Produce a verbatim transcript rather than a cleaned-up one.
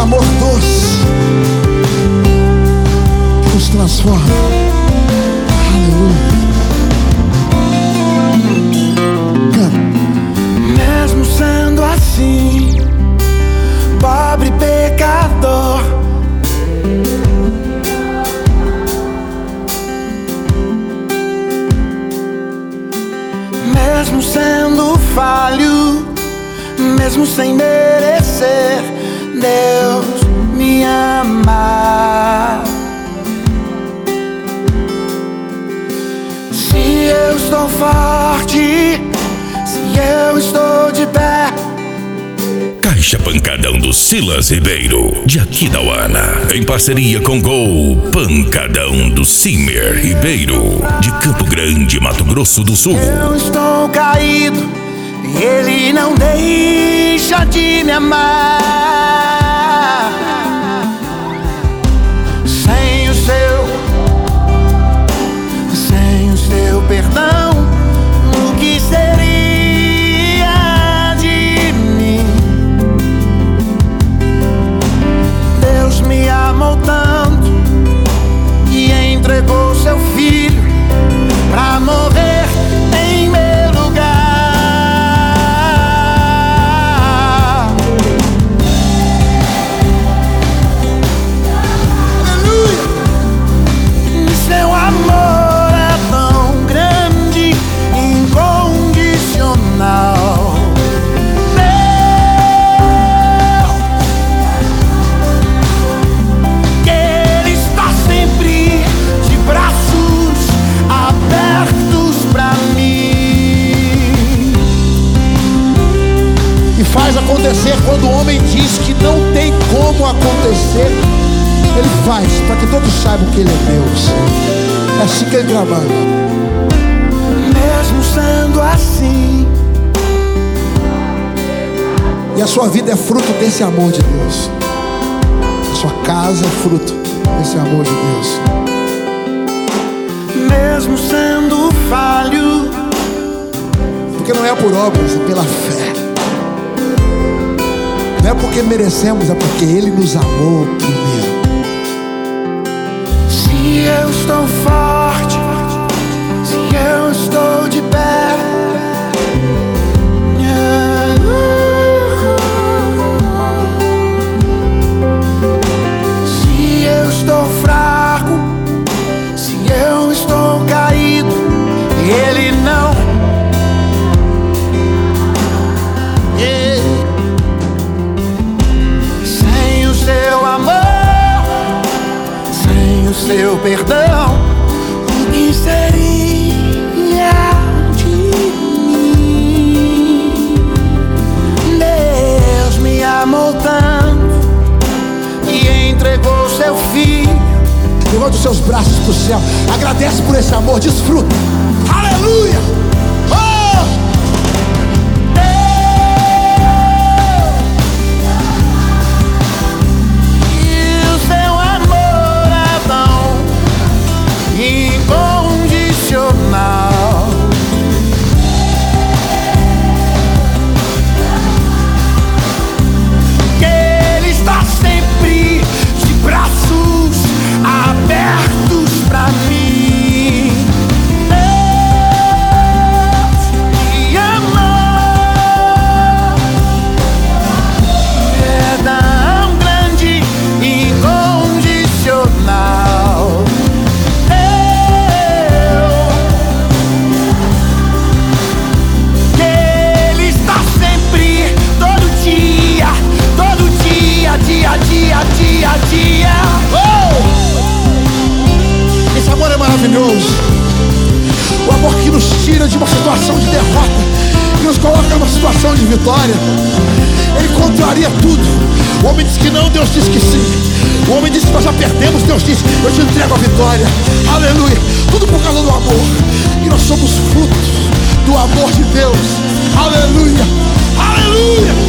amor doce que nos transforma. Aleluia. Canta. Mesmo sendo assim, pobre pecador, mesmo sendo falho, mesmo sem merecer, Deus me ama. Se eu estou forte, se eu estou de pé. Caixa Pancadão do Silas Ribeiro, de Aquidauana, em parceria com Gol Pancadão do Simer Ribeiro, de Campo Grande, Mato Grosso do Sul. Eu estou caído e Ele não deixa de me amar. Sem o seu, sem o seu perdão, o que seria de mim? Deus me amou tanto e entregou seu filho pra morrer em meu lugar. Aleluia! Seu amor é tão grande, incondicional. Que Ele está sempre de braços abertos pra mim. E faz acontecer quando o homem diz que não tem como acontecer. Ele faz para que todos saibam que Ele é Deus. É assim que Ele trabalha. Mesmo sendo assim, E a sua vida é fruto desse amor de Deus. A sua casa é fruto desse amor de Deus. mesmo sendo falho, Porque não é por obras, é pela fé. Não é porque merecemos, é porque Ele nos amou primeiro. se eu estou forte, se eu estou de pé, se eu estou fraco, se eu estou caído, Ele não. Sem o seu amor, sem o seu perdão, o que seria de mim? Deus me amou tanto e entregou seu filho. Levanta os seus braços para o céu. Agradece por esse amor. Desfruta. Aleluia. Oh! E o seu amor é tão incondicional. Que Ele está sempre de braços abertos pra mim. Deus me ama, é tão grande, incondicional. Deus, que Ele está sempre, todo dia, todo dia, dia, dia, dia, dia. Oh! Esse amor é maravilhoso. O amor que nos tira de uma situação de derrota e nos coloca numa situação de vitória. Ele contraria tudo. O homem diz que não, Deus diz que sim. O homem diz que nós já perdemos, Deus diz: eu te entrego a vitória. Aleluia. Tudo por causa do amor. E nós somos frutos do amor de Deus. Aleluia. Aleluia.